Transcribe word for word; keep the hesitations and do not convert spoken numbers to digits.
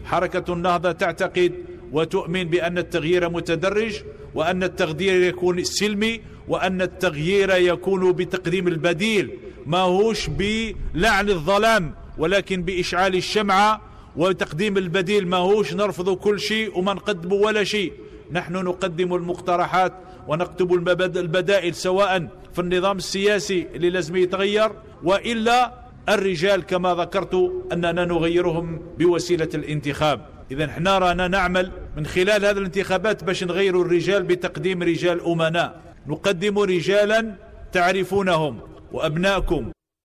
حركة النهضة تعتقد وتؤمن بأن التغيير متدرج، وأن التغيير يكون سلمي، وأن التغيير يكون بتقديم البديل، ما هوش بلعن الظلام ولكن بإشعال الشمعة، وتقديم البديل ما هوش نرفض كل شيء وما نقدم ولا شيء. نحن نقدم المقترحات ونكتب البدائل، سواء في النظام السياسي اللي لازم يتغير، وإلا الرجال كما ذكرت أننا نغيرهم بوسيلة الانتخاب. إذا احنا رانا نعمل من خلال هذه الانتخابات باش نغير الرجال بتقديم رجال أمناء، نقدم رجالا تعرفونهم وأبناءكم